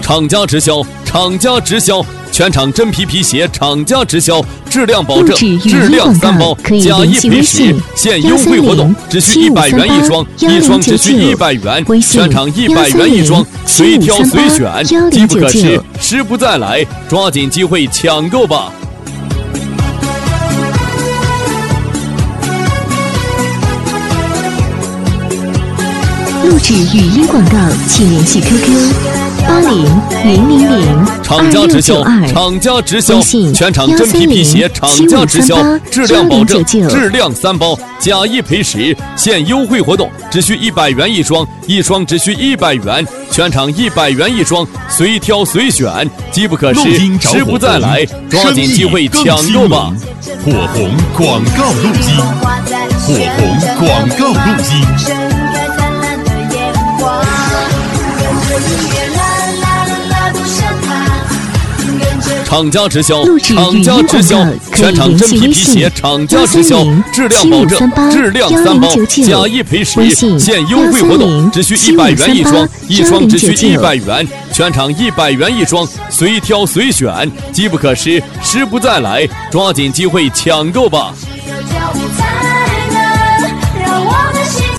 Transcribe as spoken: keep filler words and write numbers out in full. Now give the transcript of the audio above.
厂家直销，厂家直销，全场真皮皮鞋，厂家直销，质量保证，质量三包，加一赔十，现优惠活动，只需一百元一双，一双只需一百元，全场一百元一双，随挑随选，机不可失，时不再来，抓紧机会抢购吧！ 录制语音广告，请联系 Q Q 八零零零零厂家直销，厂家直销，全场真皮皮鞋，厂家直销，质量保证，质量三包，加一赔十，现优惠活动，只需一百元一双，一双只需一百元，全场一百元一双，随挑随选，机不可失，时不再来，抓紧机会抢购吧！ 火红广告录音，火红广告录音。 厂家直销，厂家直销，全场真皮皮鞋，厂家直销，质量保证，质量三包，加一赔十，现优惠活动，只需一百元一双，一双只需一百元，全场一百元一双，随挑随选，机不可失，时不再来，抓紧机会抢购吧！